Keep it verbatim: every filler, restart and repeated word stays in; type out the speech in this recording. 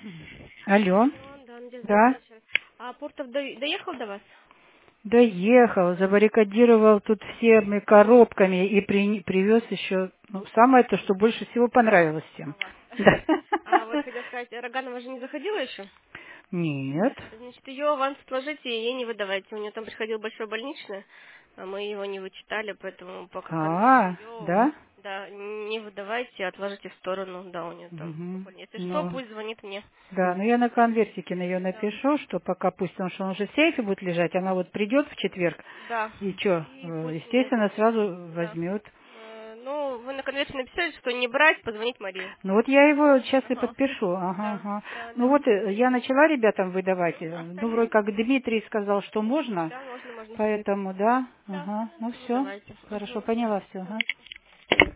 Алло. Алло, да, Надежда Да. Николаевна. А Пуртов до- доехал до вас? Доехал, забаррикадировал тут всеми коробками и при- привез еще, ну, самое то, что больше всего понравилось всем. А вас. Да. А вот хотел сказать, Роганова же не заходила еще? Нет. Значит, ее аванс сложите и ей не выдавайте. У нее там приходил большой больничный, а мы его не вычитали, поэтому пока конверт А, ее, да? да, не выдавайте, отложите в сторону, да, у нее там Мгм. спокойно. Если что, Ну, пусть звонит мне. да, ну я на конвертике на ее Да. напишу, что пока пусть, потому что он уже в сейфе будет лежать, она вот придет в четверг, Да. и что, И пусть мне естественно, звонит. сразу Да. возьмет. Э, Ну, вы на конверте написали, что не брать, позвонить Марии. Ну вот я его сейчас и Ага. подпишу. Ага, Да, ага. да, Ну да. вот э, я начала ребятам выдавать. Мгм, э, Ну, вроде остальным, как Дмитрий сказал, что можно. да, можно, можно. Поэтому, да. Да, Ага. остальным Ну тоже все. выдавайте. Хорошо, Угу. поняла все. Ага. Пожалуйста.